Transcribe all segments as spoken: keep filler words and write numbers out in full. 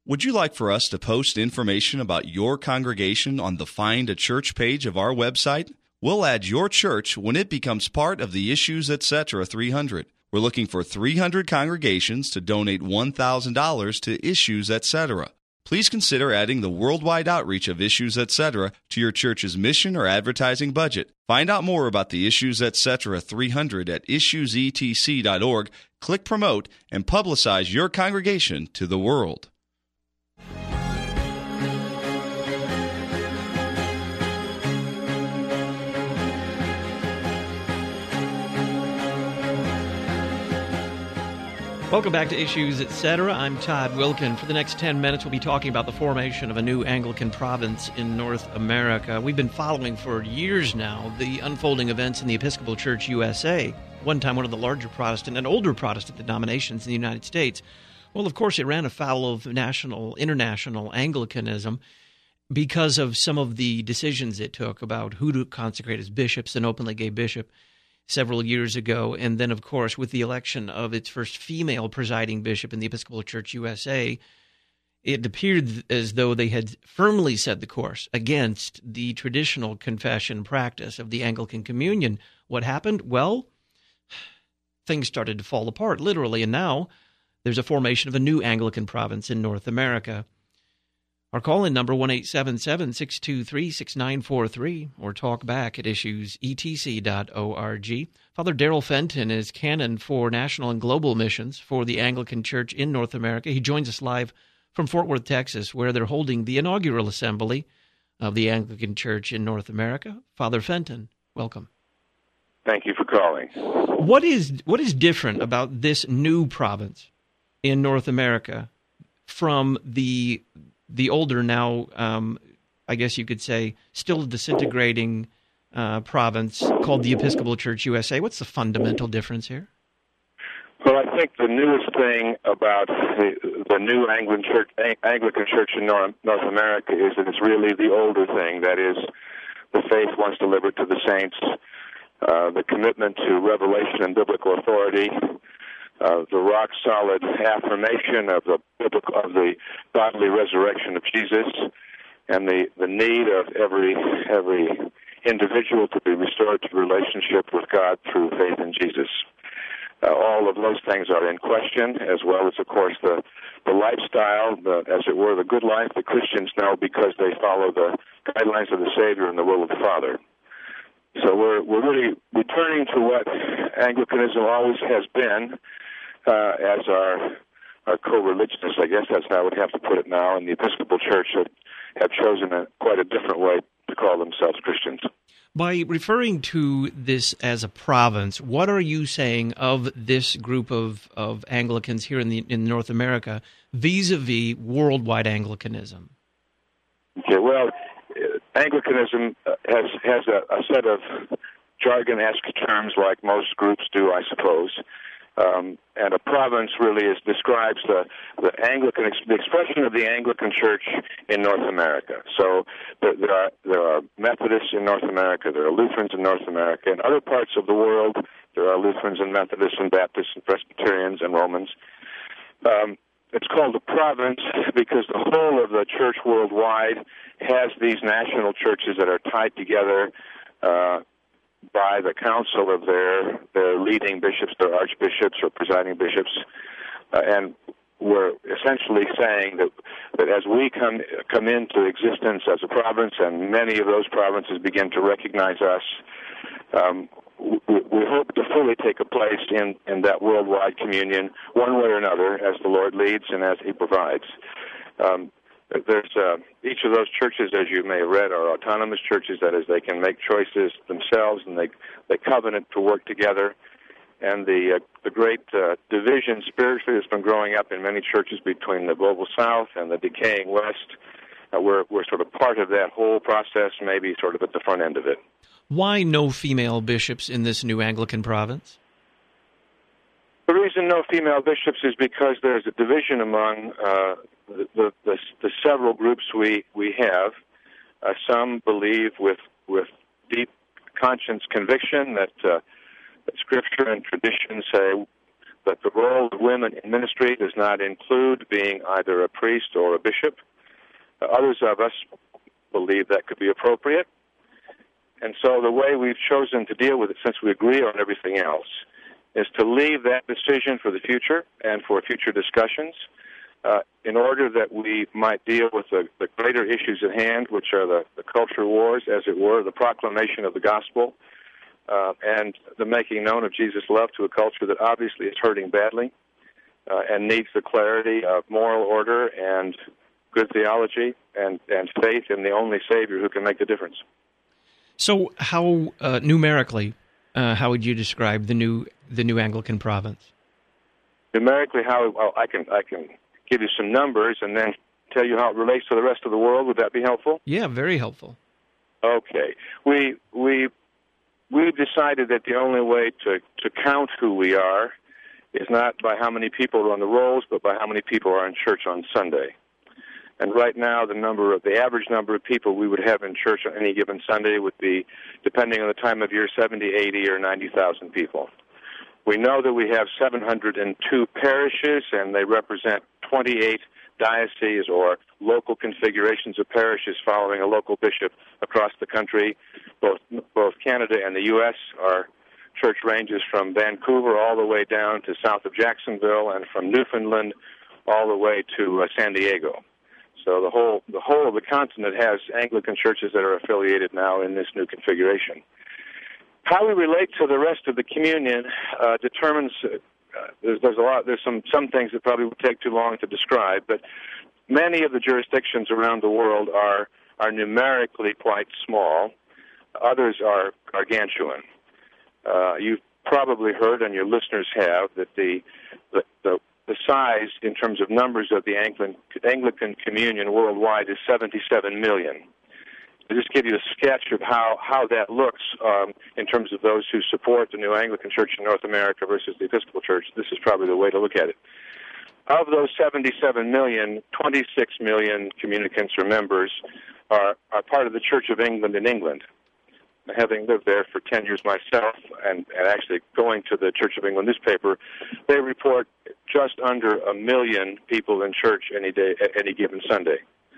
Would you like for us to post information about your congregation on the Find a Church page of our website? We'll add your church when it becomes part of the Issues Etc. three hundred. We're looking for three hundred congregations to donate one thousand dollars to Issues Etc. Please consider adding the worldwide outreach of Issues Etc. to your church's mission or advertising budget. Find out more about the Issues Etc. three hundred at issues e t c dot org. Click Promote and publicize your congregation to the world. Welcome back to Issues Etc. I'm Todd Wilkin. For the next ten minutes, we'll be talking about the formation of a new Anglican province in North America. We've been following for years now the unfolding events in the Episcopal Church U S A, one time one of the larger Protestant and older Protestant denominations in the United States. Well, of course, it ran afoul of national, international Anglicanism because of some of the decisions it took about who to consecrate as bishops, an openly gay bishop, several years ago, and then, of course, with the election of its first female presiding bishop in the Episcopal Church U S A, it appeared as though they had firmly set the course against the traditional confession practice of the Anglican Communion. What happened? Well, things started to fall apart, literally, and now there's a formation of a new Anglican province in North America. Our call-in number, one eight seven seven, six two three, six nine four three, or talk back at issues e t c dot org. Father Darrell Fenton is canon for national and global missions for the Anglican Church in North America. He joins us live from Fort Worth, Texas, where they're holding the inaugural assembly of the Anglican Church in North America. Father Fenton, welcome. Thank you for calling. What is what is different about this new province in North America from the the older, now, um, I guess you could say, still disintegrating uh, province called the Episcopal Church U S A? What's the fundamental difference here? Well, I think the newest thing about the, the new Anglican Church, Anglican Church in North, North America is that it's really the older thing. That is, the faith once delivered to the saints, uh, the commitment to revelation and biblical authority, Uh, the rock-solid affirmation of the biblical, of the bodily resurrection of Jesus, and the, the need of every every individual to be restored to relationship with God through faith in Jesus. Uh, all of those things are in question, as well as, of course, the the lifestyle, the, as it were, the good life that Christians know because they follow the guidelines of the Savior and the will of the Father. So we're we're really returning to what Anglicanism always has been. Uh, as our our co-religionists, I guess that's how I would have to put it now, and the Episcopal Church have, have chosen a, quite a different way to call themselves Christians. By referring to this as a province, what are you saying of this group of, of Anglicans here in the in North America vis-a-vis worldwide Anglicanism? Okay, well, Anglicanism has has a, a set of jargon-esque terms like most groups do, I suppose. Um, and a province really is, describes the, the Anglican the expression of the Anglican Church in North America. So there, there are there are Methodists in North America, there are Lutherans in North America. In other parts of the world, there are Lutherans and Methodists and Baptists and Presbyterians and Romans. Um, it's called a province because the whole of the church worldwide has these national churches that are tied together Uh, by the council of their their leading bishops, their archbishops or presiding bishops, uh, and we're essentially saying that that as we come come into existence as a province, and many of those provinces begin to recognize us, um, we, we hope to fully take a place in, in that worldwide communion, one way or another, as the Lord leads and as He provides. Um, There's uh, each of those churches, as you may have read, are autonomous churches. That is, they can make choices themselves, and they they covenant to work together. And the uh, the great uh, division spiritually that's been growing up in many churches between the global South and the decaying West, uh, we're we're sort of part of that whole process, maybe sort of at the front end of it. Why no female bishops in this new Anglican province? The reason no female bishops is because there's a division among uh, the, the, the, the several groups we, we have. Uh, some believe with with deep conscience conviction that, uh, that Scripture and tradition say that the role of women in ministry does not include being either a priest or a bishop. Uh, others of us believe that could be appropriate. And so the way we've chosen to deal with it, since we agree on everything else, is to leave that decision for the future and for future discussions uh, in order that we might deal with the, the greater issues at hand, which are the, the culture wars, as it were, the proclamation of the gospel, uh, and the making known of Jesus' love to a culture that obviously is hurting badly uh, and needs the clarity of moral order and good theology and, and faith in the only Savior who can make the difference. So how, uh, numerically, uh, how would you describe the new the new Anglican province? Numerically, how well, I can I can give you some numbers and then tell you how it relates to the rest of the world. Would that be helpful? Yeah, very helpful. Okay. We we we've decided that the only way to, to count who we are is not by how many people are on the rolls, but by how many people are in church on Sunday. And right now, the number of the average number of people we would have in church on any given Sunday would be, depending on the time of year, seventy, eighty, or ninety thousand people. We know that we have seven hundred two parishes, and they represent twenty-eight dioceses or local configurations of parishes following a local bishop across the country. Both both Canada and the U S Our church ranges from Vancouver all the way down to south of Jacksonville, and from Newfoundland all the way to uh, San Diego. So the whole the whole of the continent has Anglican churches that are affiliated now in this new configuration. How we relate to the rest of the communion uh, determines. Uh, there's, there's a lot. There's some some things that probably would take too long to describe, but many of the jurisdictions around the world are are numerically quite small. Others are gargantuan. Uh, you've probably heard, and your listeners have, that the the, the The size, in terms of numbers of the Anglican, Anglican communion worldwide, is seventy-seven million. To just give you a sketch of how, how that looks um, in terms of those who support the new Anglican Church in North America versus the Episcopal Church, this is probably the way to look at it. Of those seventy-seven million, twenty-six million communicants or members are, are part of the Church of England in England. Having lived there for ten years myself and, and actually going to the Church of England newspaper, they report just under a million people in church any day, at any given Sunday.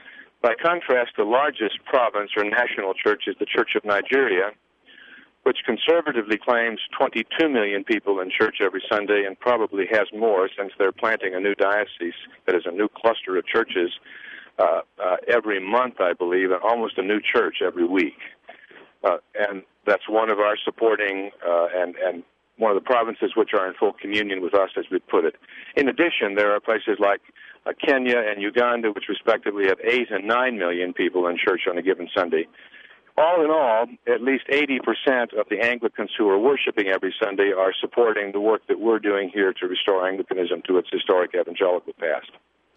By contrast, the largest province or national church is the Church of Nigeria, which conservatively claims twenty-two million people in church every Sunday and probably has more since they're planting a new diocese that is a new cluster of churches uh, uh, every month, I believe, and almost a new church every week. Uh, and that's one of our supporting uh, and, and one of the provinces which are in full communion with us, as we put it. In addition, there are places like uh, Kenya and Uganda, which respectively have eight and nine million people in church on a given Sunday. All in all, at least eighty percent of the Anglicans who are worshiping every Sunday are supporting the work that we're doing here to restore Anglicanism to its historic evangelical past.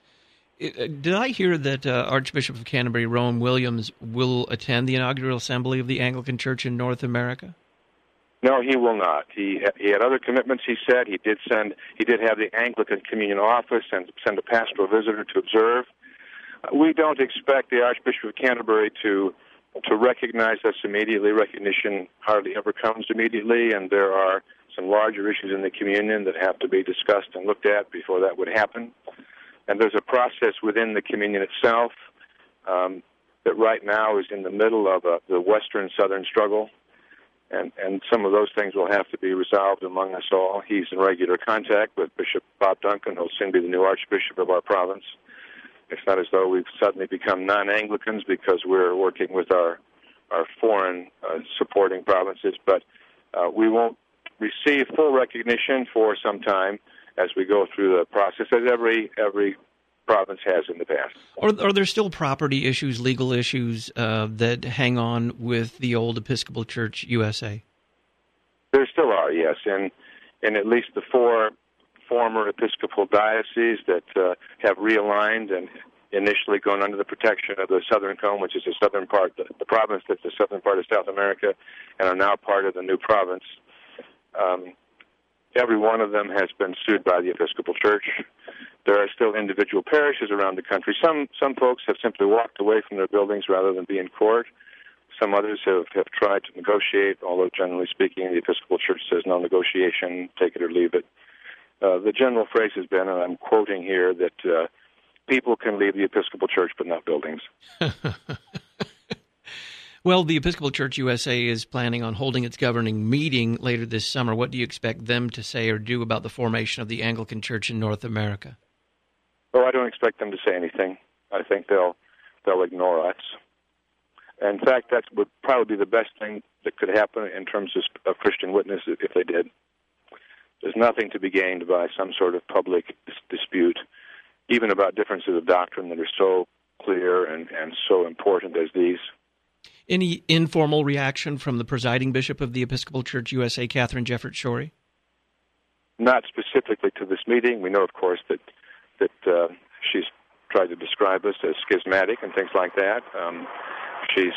Did I hear that uh, Archbishop of Canterbury, Rowan Williams, will attend the inaugural assembly of the Anglican Church in North America? No, he will not. He he had other commitments. He said he did send. He did have the Anglican Communion Office and send a pastoral visitor to observe. Uh, we don't expect the Archbishop of Canterbury to to recognize us immediately. Recognition hardly ever comes immediately, and there are some larger issues in the communion that have to be discussed and looked at before that would happen. And there's a process within the communion itself um, that right now is in the middle of a, the Western-Southern struggle, and, and some of those things will have to be resolved among us all. He's in regular contact with Bishop Bob Duncan, who will soon be the new Archbishop of our province. It's not as though we've suddenly become non-Anglicans because we're working with our, our foreign uh, supporting provinces, but uh, we won't receive full recognition for some time as we go through the process, as every every province has in the past. Are, are there still property issues, legal issues uh, that hang on with the old Episcopal Church U S A? There still are, yes, in, in at least the four former Episcopal dioceses that uh, have realigned and initially gone under the protection of the Southern Cone, which is the southern part, the, the province that's the southern part of South America, and are now part of the new province. Um, Every one of them has been sued by the Episcopal Church. There are still individual parishes around the country. Some some folks have simply walked away from their buildings rather than be in court. Some others have, have tried to negotiate, although generally speaking, the Episcopal Church says no negotiation, take it or leave it. Uh, the general phrase has been, and I'm quoting here, that uh, people can leave the Episcopal Church but not buildings. Well, the Episcopal Church U S A is planning on holding its governing meeting later this summer. What do you expect them to say or do about the formation of the Anglican Church in North America? Oh, I don't expect them to say anything. I think they'll they'll ignore us. In fact, that would probably be the best thing that could happen in terms of, of Christian witness if they did. There's nothing to be gained by some sort of public dis- dispute, even about differences of doctrine that are so clear and, and so important as these. Any informal reaction from the presiding bishop of the Episcopal Church U S A, Katharine Jefferts Schori? Not specifically to this meeting. We know, of course, that that uh, she's tried to describe us as schismatic and things like that. Um, she's.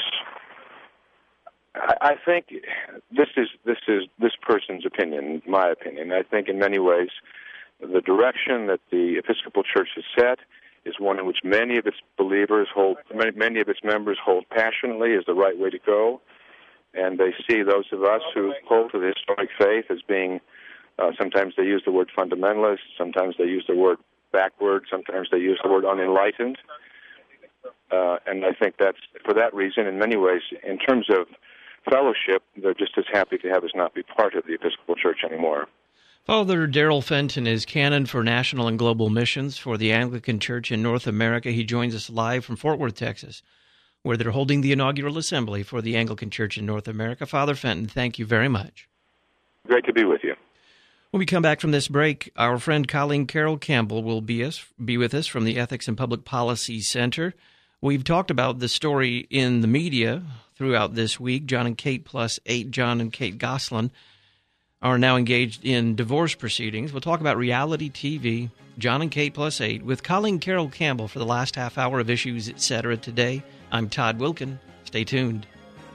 I, I think this is this is this person's opinion, my opinion. I think in many ways, the direction that the Episcopal Church has set is one in which many of its believers hold, many, many of its members hold passionately as the right way to go, and they see those of us who hold to the historic faith as being, uh, sometimes they use the word fundamentalist, sometimes they use the word backward, sometimes they use the word unenlightened, uh, and I think that's, for that reason, in many ways, in terms of fellowship, they're just as happy to have us not be part of the Episcopal Church anymore. Father Darrell Fenton is canon for national and global missions for the Anglican Church in North America. He joins us live from Fort Worth, Texas, where they're holding the inaugural assembly for the Anglican Church in North America. Father Fenton, thank you very much. Great to be with you. When we come back from this break, our friend Colleen Carroll Campbell will be us be with us from the Ethics and Public Policy Center. We've talked about the story in the media throughout this week. John and Kate plus eight, John and Kate Goslin, are now engaged in divorce proceedings. We'll talk about reality T V, John and Kate plus eight, with Colleen Carroll Campbell for the last half hour of Issues, et cetera today. I'm Todd Wilkin. Stay tuned.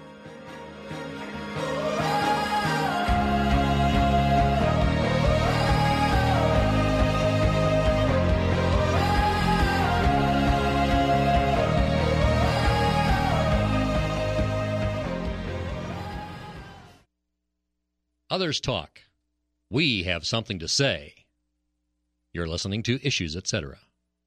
Others talk. We have something to say. You're listening to Issues, et cetera.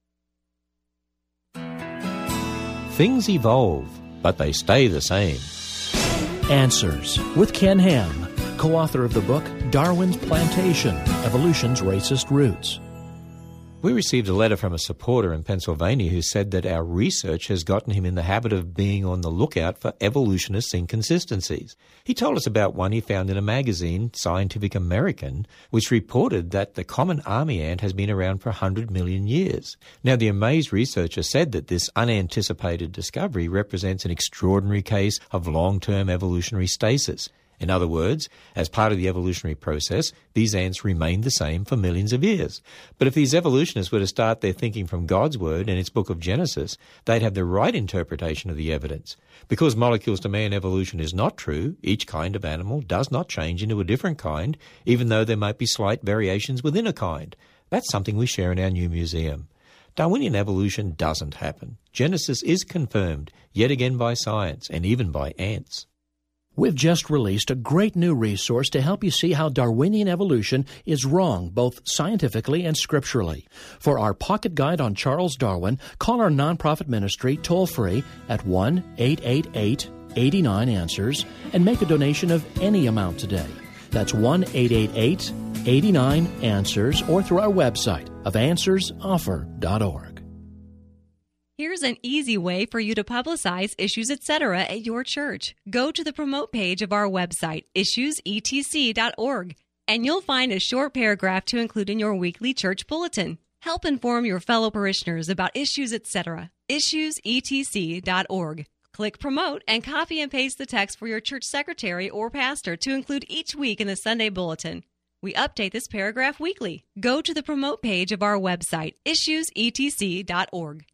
Things evolve, but they stay the same. Answers with Ken Ham, co-author of the book Darwin's Plantation, Evolution's Racist Roots. We received a letter from a supporter in Pennsylvania who said that our research has gotten him in the habit of being on the lookout for evolutionists' inconsistencies. He told us about one he found in a magazine, Scientific American, which reported that the common army ant has been around for one hundred million years. Now, the amazed researcher said that this unanticipated discovery represents an extraordinary case of long-term evolutionary stasis. In other words, as part of the evolutionary process, these ants remained the same for millions of years. But if these evolutionists were to start their thinking from God's Word and its book of Genesis, they'd have the right interpretation of the evidence. Because molecules to man evolution is not true, each kind of animal does not change into a different kind, even though there might be slight variations within a kind. That's something we share in our new museum. Darwinian evolution doesn't happen. Genesis is confirmed, yet again by science, and even by ants. We've just released a great new resource to help you see how Darwinian evolution is wrong, both scientifically and scripturally. For our pocket guide on Charles Darwin, call our nonprofit ministry toll-free at one eight eight eight, eight nine, answers and make a donation of any amount today. That's one eight eight eight, eight nine, answers or through our website of answers offer dot org. Here's an easy way for you to publicize Issues, et cetera at your church. Go to the promote page of our website, issues e t c dot org, and you'll find a short paragraph to include in your weekly church bulletin. Help inform your fellow parishioners about Issues, et cetera. issues e t c dot org. Click Promote and copy and paste the text for your church secretary or pastor to include each week in the Sunday bulletin. We update this paragraph weekly. Go to the promote page of our website, issues e t c dot org.